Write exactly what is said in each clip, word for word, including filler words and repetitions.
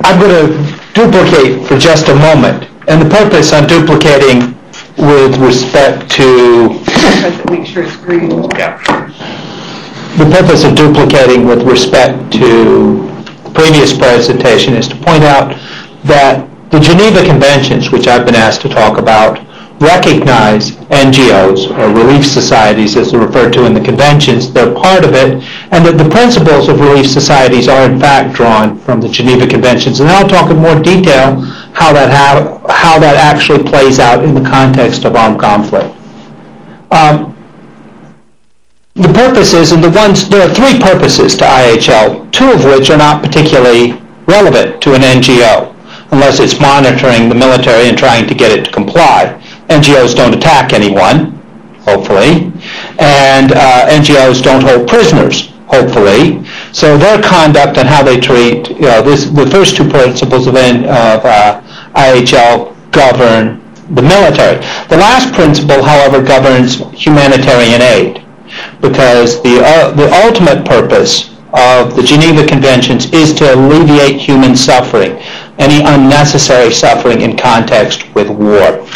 I'm going to duplicate for just a moment. And the purpose on duplicating with respect to... Make sure it's green. Yeah. The purpose of duplicating with respect to the previous presentation is to point out that the Geneva Conventions, which I've been asked to talk about, recognize N G Os, or relief societies as they're referred to in the conventions. They're part of it, and that the principles of relief societies are in fact drawn from the Geneva Conventions. And I'll talk in more detail how that, how, how that actually plays out in the context of armed conflict. Um, the purposes, and the ones, there are three purposes to I H L, two of which are not particularly relevant to an N G O, unless it's monitoring the military and trying to get it to comply. N G Os don't attack anyone, hopefully, and uh, N G Os don't hold prisoners, hopefully. So their conduct and how they treat, you know, this, the first two principles of, N, of uh, I H L govern the military. The last principle, however, governs humanitarian aid, because the, uh, the ultimate purpose of the Geneva Conventions is to alleviate human suffering, any unnecessary suffering in context with war.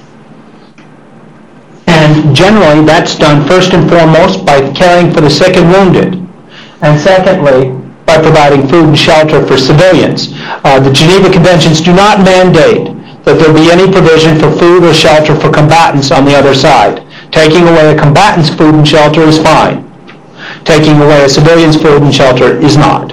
And generally, that's done first and foremost by caring for the sick and wounded, and secondly, by providing food and shelter for civilians. Uh, the Geneva Conventions do not mandate that there be any provision for food or shelter for combatants on the other side. Taking away a combatant's food and shelter is fine. Taking away a civilian's food and shelter is not.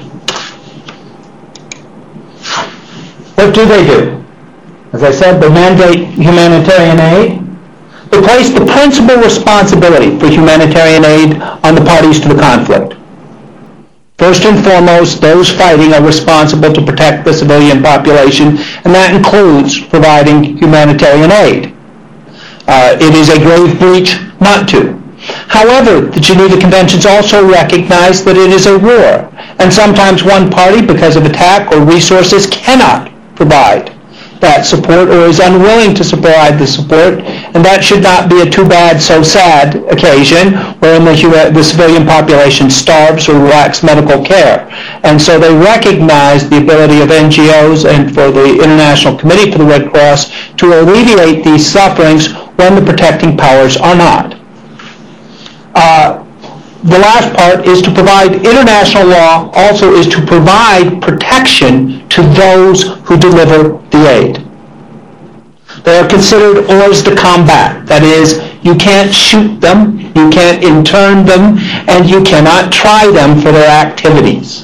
What do they do? As I said, they mandate humanitarian aid. They place the principal responsibility for humanitarian aid on the parties to the conflict. First and foremost, those fighting are responsible to protect the civilian population, and that includes providing humanitarian aid. Uh, it is a grave breach not to. However, the Geneva Conventions also recognize that it is a war, and sometimes one party, because of attack or resources, cannot provide that support or is unwilling to provide the support, and that should not be a too bad, so sad occasion wherein the, the civilian population starves or lacks medical care. And so they recognize the ability of N G Os and for the International Committee for the Red Cross to alleviate these sufferings when the protecting powers are not. Uh, the last part is to provide, international law also is to provide protection to those who deliver the aid. They are considered hors de combat. That is, you can't shoot them, you can't intern them, and you cannot try them for their activities.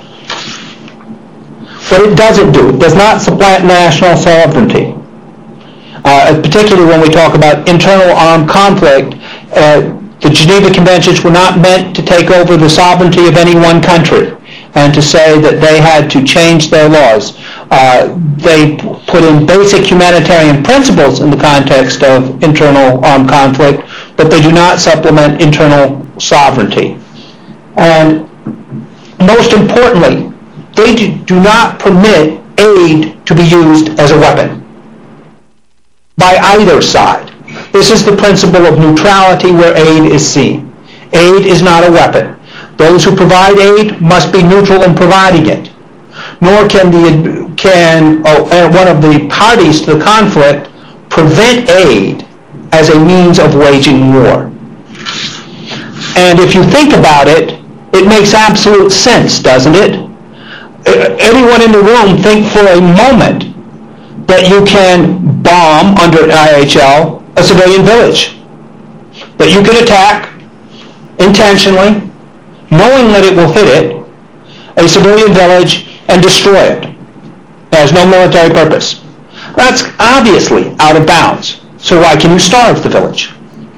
What it doesn't do, it does not supplant national sovereignty. Uh, particularly when we talk about internal armed conflict, uh, the Geneva Conventions were not meant to take over the sovereignty of any one country and to say that they had to change their laws. Uh, they put in basic humanitarian principles in the context of internal armed conflict, but they do not supplement internal sovereignty. And most importantly, they do not permit aid to be used as a weapon by either side. This is the principle of neutrality where aid is seen. Aid is not a weapon. Those who provide aid must be neutral in providing it. Nor can, the, can oh, one of the parties to the conflict prevent aid as a means of waging war. And if you think about it, it makes absolute sense, doesn't it? Anyone in the room think for a moment that you can bomb under I H L a civilian village, that you can attack intentionally, knowing that it will hit it, a civilian village, and destroy it. It has no military purpose. That's obviously out of bounds. So why can you starve the village?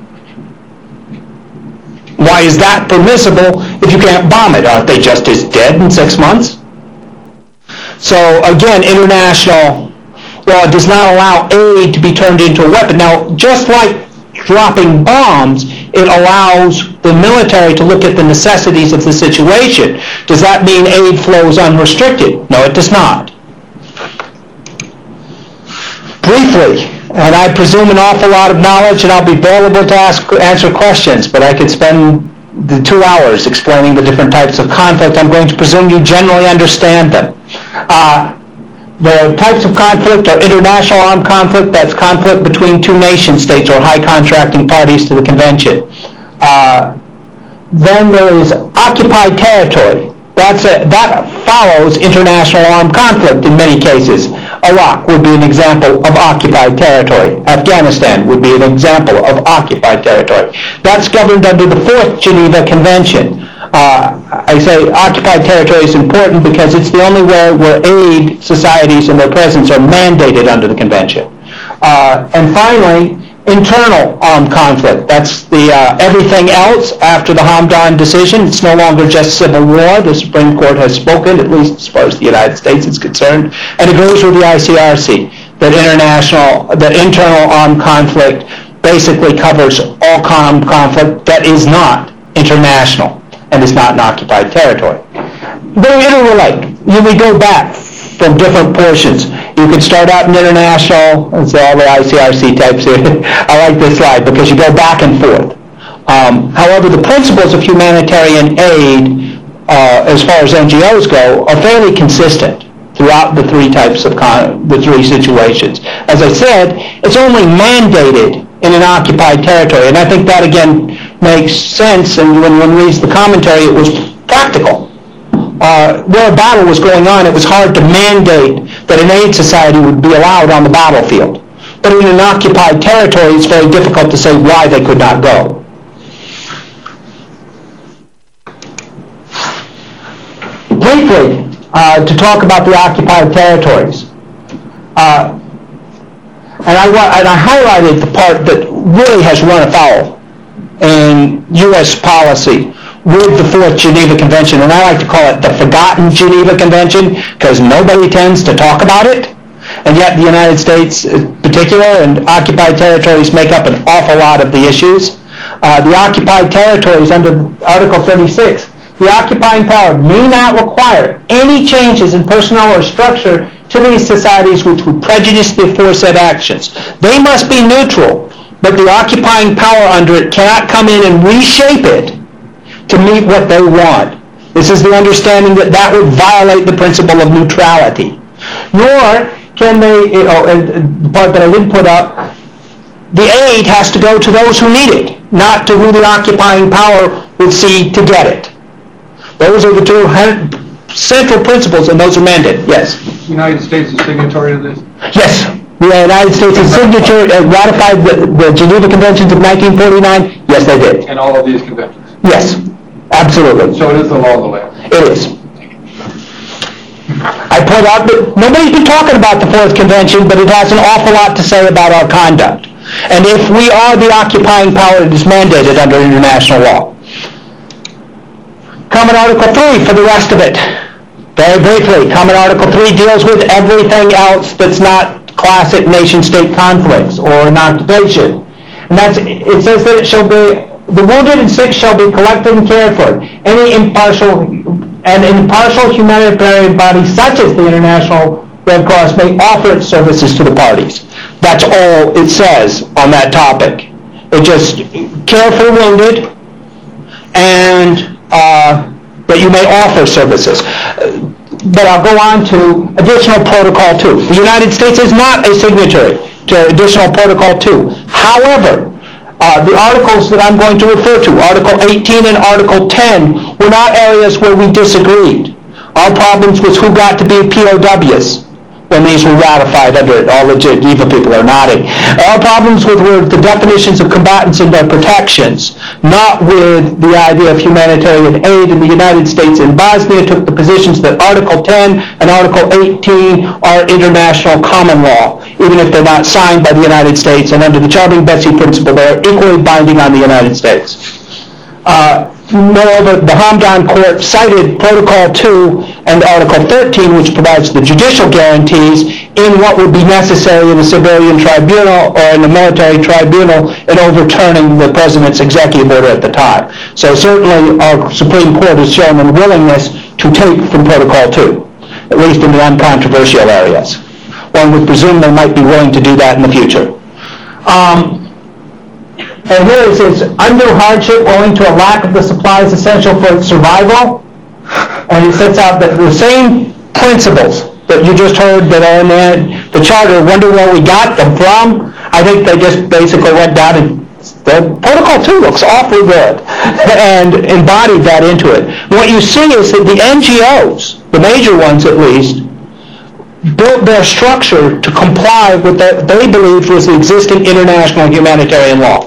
Why is that permissible if you can't bomb it? Aren't they just as dead in six months? So again, international law does not allow aid to be turned into a weapon. Now, just like dropping bombs, it allows the military to look at the necessities of the situation. Does that mean aid flows unrestricted? No, it does not. Briefly, and I presume an awful lot of knowledge, and I'll be available to ask, answer questions, but I could spend the two hours explaining the different types of conflict. I'm going to presume you generally understand them. Uh, The types of conflict are international armed conflict, that's conflict between two nation states or high contracting parties to the convention. Uh, then there is occupied territory. That's a, that follows international armed conflict in many cases. Iraq would be an example of occupied territory. Afghanistan would be an example of occupied territory. That's governed under the Fourth Geneva Convention. Uh, I say occupied territory is important because it's the only way where aid societies and their presence are mandated under the convention. Uh, and finally, internal armed conflict. That's the uh, everything else after the Hamdan decision. It's no longer just civil war. The Supreme Court has spoken, at least as far as the United States is concerned, and it goes with the I C R C. That international, that internal armed conflict basically covers all armed conflict that is not international and is not in occupied territory. They interrelate. You would go back from different portions. You could start out in international, and say all the I C R C types here. I like this slide because you go back and forth. Um, however, the principles of humanitarian aid, uh, as far as N G Os go, are fairly consistent throughout the three types of con- the three situations. As I said, it's only mandated in an occupied territory, and I think that again makes sense. And when one reads the commentary, it was practical. Uh, where a battle was going on, it was hard to mandate that an aid society would be allowed on the battlefield. But in an occupied territory, it's very difficult to say why they could not go. Briefly, uh, to talk about the occupied territories. Uh, and, I, and I highlighted the part that really has run afoul in U S policy with the Fourth Geneva Convention, and I like to call it the forgotten Geneva Convention because nobody tends to talk about it, and yet the United States in particular and occupied territories make up an awful lot of the issues. Uh, the occupied territories under Article thirty-six, the occupying power may not require any changes in personnel or structure to these societies which would prejudice the aforesaid actions. They must be neutral, but the occupying power under it cannot come in and reshape it to meet what they want. This is the understanding that that would violate the principle of neutrality. Nor can they, you know, and the part that I didn't put up, the aid has to go to those who need it, not to who the occupying power would see to get it. Those are the two central principles, and those are mandated. Yes? The United States is signatory to this? Yes. The United States has signature, uh, ratified the, the Geneva Conventions of nineteen forty-nine. Yes, they did. And all of these conventions? Yes. Absolutely. So it is the law of the land? It is. I point out that nobody's been talking about the Fourth Convention, but it has an awful lot to say about our conduct. And if we are the occupying power, it is mandated under international law. Common Article three for the rest of it. Very briefly, Common Article three deals with everything else that's not classic nation-state conflicts or an occupation. And that's, it says that it shall be, the wounded and sick shall be collected and cared for. Any impartial and impartial humanitarian body, such as the International Red Cross, may offer its services to the parties. That's all it says on that topic. It just care for wounded and uh, that you may offer services. But I'll go on to additional protocol two. The United States is not a signatory to additional protocol two. However, Uh, the articles that I'm going to refer to, Article eighteen and Article ten, were not areas where we disagreed. Our problems was who got to be P O Ws when these were ratified under it. All the Geneva people are nodding. Our problems with were the definitions of combatants and their protections, not with the idea of humanitarian aid. In the United States and Bosnia took the positions that Article ten and Article eighteen are international common law, even if they're not signed by the United States, and under the Charbing-Betsy principle, they are equally binding on the United States. Uh, moreover, the Hamdan Court cited Protocol two and Article thirteen, which provides the judicial guarantees in what would be necessary in a civilian tribunal or in a military tribunal in overturning the president's executive order at the time. So certainly our Supreme Court has shown a willingness to take from Protocol two, at least in the uncontroversial areas. One would presume they might be willing to do that in the future. Um, and here it says, undue hardship owing to a lack of the supplies essential for its survival. And it sets out that the same principles that you just heard that are in the, the charter, wonder where we got them from. I think they just basically went down and the Protocol two looks awfully good and embodied that into it. What you see is that the N G Os, the major ones at least, built their structure to comply with what they believed was the existing international humanitarian law.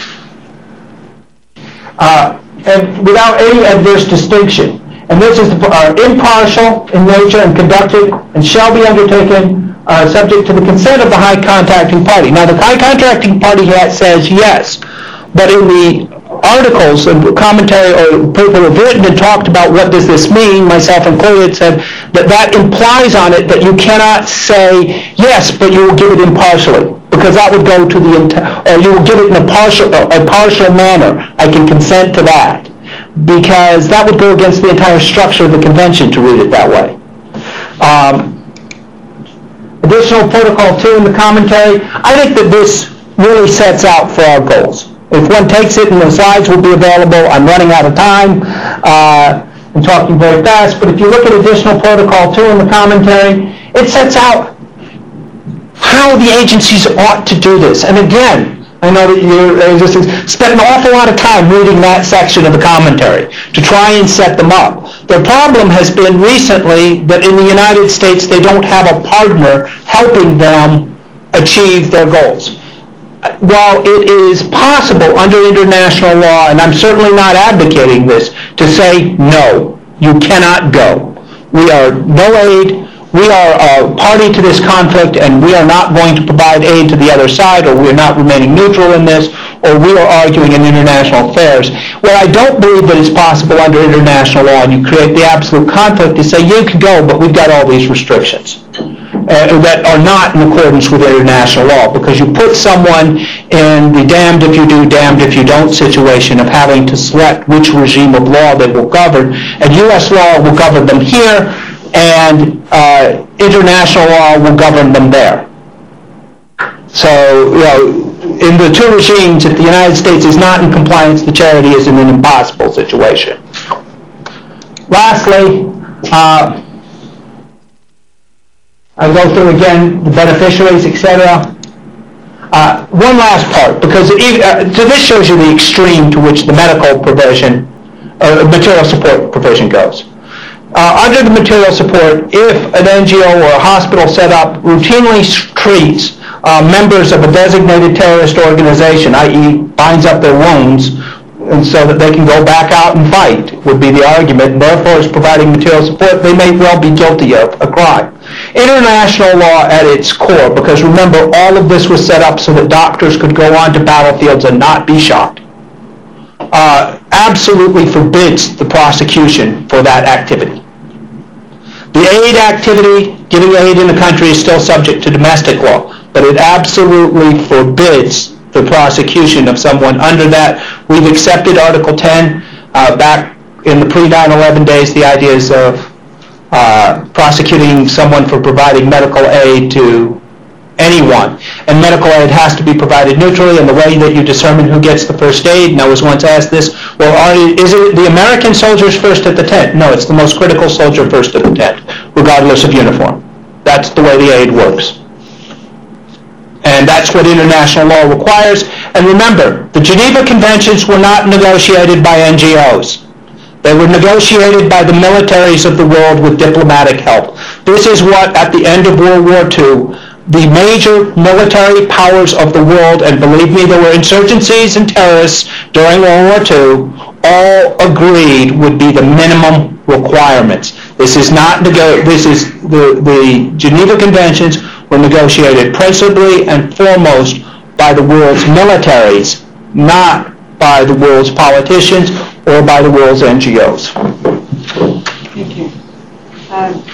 Uh, and without any adverse distinction. And this is uh, impartial in nature and conducted and shall be undertaken uh, subject to the consent of the high contracting party. Now, the high contracting party says yes, but in the articles and commentary or people have written and talked about what does this mean, myself included, said that that implies on it that you cannot say yes, but you will give it impartially, because that would go to the, or you will give it in a partial, a partial manner. I can consent to that, because that would go against the entire structure of the convention to read it that way. Um, additional Protocol two in the commentary, I think that this really sets out for our goals. If one takes it, and the slides will be available, I'm running out of time. Uh, I'm talking very fast, but if you look at additional Protocol two in the commentary, it sets out how the agencies ought to do this. And again, I know that you uh, just spent an awful lot of time reading that section of the commentary to try and set them up. The problem has been recently that in the United States they don't have a partner helping them achieve their goals. While it is possible under international law, and I'm certainly not advocating this, to say no, you cannot go. We are no aid. We are a party to this conflict, and we are not going to provide aid to the other side, or we are not remaining neutral in this, or we are arguing in international affairs. Well, I don't believe that it's possible under international law, and you create the absolute conflict to say you can go, but we've got all these restrictions uh, that are not in accordance with international law, because you put someone in the damned if you do, damned if you don't situation of having to select which regime of law they will govern, and U S law will govern them here, and uh, international law will govern them there. So, you know, in the two regimes, if the United States is not in compliance, the charity is in an impossible situation. Lastly, uh, I go through again the beneficiaries, et cetera. Uh, one last part, because it, uh, so this shows you the extreme to which the medical provision, uh, material support provision goes. Uh, under the material support, if an N G O or a hospital set up routinely treats uh, members of a designated terrorist organization, that is binds up their wounds, and so that they can go back out and fight, would be the argument, and therefore is providing material support, they may well be guilty of a crime. International law at its core, because remember, all of this was set up so that doctors could go on to battlefields and not be shot. Uh, absolutely forbids the prosecution for that activity. The aid activity, giving aid in the country, is still subject to domestic law, but it absolutely forbids the prosecution of someone under that. We've accepted Article ten. Uh, back in the pre nine eleven days, the ideas of uh, prosecuting someone for providing medical aid to anyone. And medical aid has to be provided neutrally, and the way that you determine who gets the first aid, and I was once asked this, well, are, is it the American soldiers first at the tent? No, it's the most critical soldier first at the tent, regardless of uniform. That's the way the aid works. And that's what international law requires. And remember, the Geneva Conventions were not negotiated by N G Os. They were negotiated by the militaries of the world with diplomatic help. This is what, at the end of World War Two, the major military powers of the world, and believe me, there were insurgencies and terrorists during World War Two, all agreed would be the minimum requirements. This is not nego- this is the, the Geneva Conventions were negotiated principally and foremost by the world's militaries, not by the world's politicians or by the world's N G Os. Thank you. Um,